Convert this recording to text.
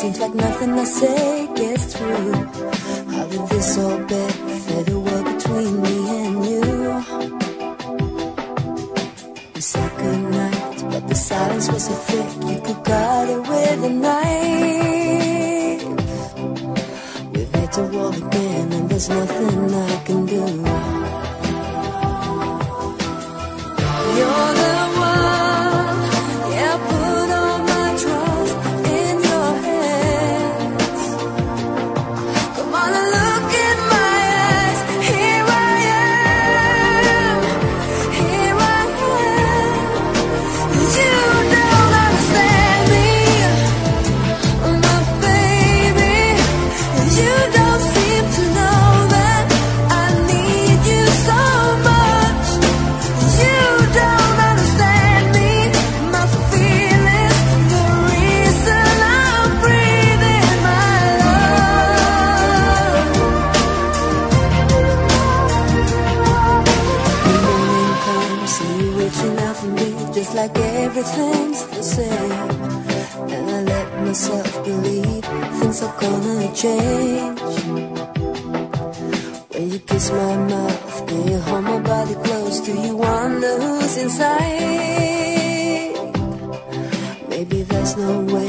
seems like nothing I say gets through. How did this all benefit the world between me and you? We said goodnight, but the silence was so thick you could guard it with a knife. We've hit a wall again and there's nothing I can do. You're the one, yeah, put all my trust in your hands. Come on and look in my eyes. Here I am, here I am. You don't understand me, my baby. You don't seem to know that I need you so much. You don't understand me, my feelings, the reason I'm breathing my love. The morning comes, see you reaching out for me, just like everything's the same. And I let myself believe things are gonna change. When you kiss my mouth, when you hold my body close, do you wonder who's inside? Maybe there's no way